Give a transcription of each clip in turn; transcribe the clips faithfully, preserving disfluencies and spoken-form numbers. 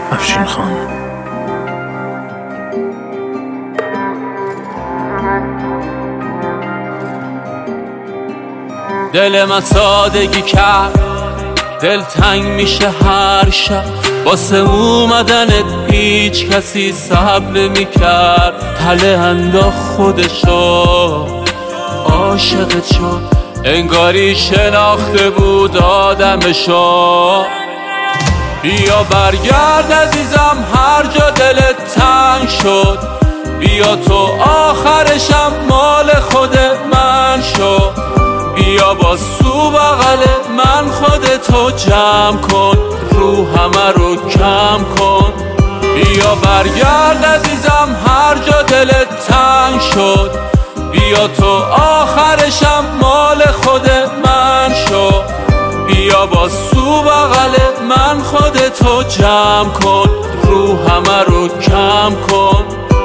افشین خان. دل من سادگی کرد، دل تنگ میشه هر شب، واسه اومدنت هیچ کسی صبر نمی‌کرد. تله انداخت خودشو، عاشقت شد، انگاری شناخته بود آدمشو. بیا برگرد عزیزم هر جا دلت تنگ شد، بیا تو آخرشم مال خود من شو. بیا با سو بغل من خودتو جمع کن، رو همه رو کم کن. بیا برگرد عزیزم هر جا دلت تنگ شد، بیا تو آخرشم مال خود من شو. بیا با سو بغل من خودتو جمع کن، رو همه رو کم کن.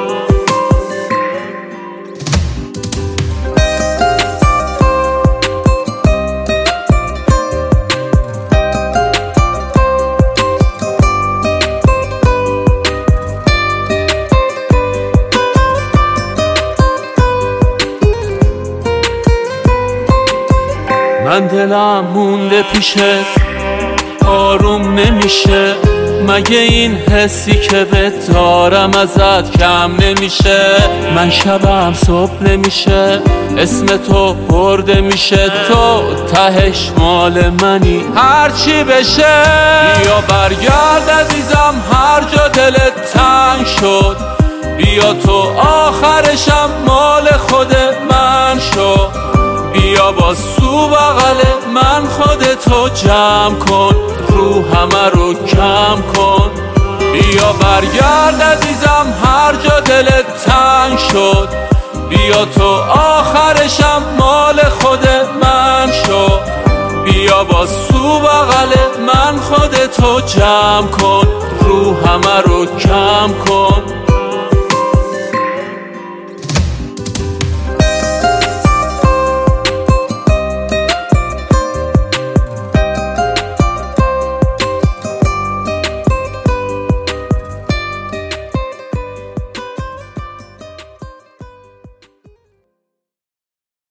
من دلم مونده پیشت، آروم نمیشه، مگه این حسی که بهت دارم ازت کم نمیشه. من شبم صبح نمیشه، اسم تو برده میشه، تو تهش مال منی هرچی بشه. بیا برگرد عزیزم هر جا دلت تنگ شد، بیا تو آخرشم مال خود من شو. بیا با سو بغل من خودتو جمع کن، رو همه رو کم کن. بیا برگرد عزیزم هر جا دلت تنگ شد، بیا تو آخرشم مال خود من شو. بیا با سو بغل من خودتو جمع کن، رو همه رو کم کن.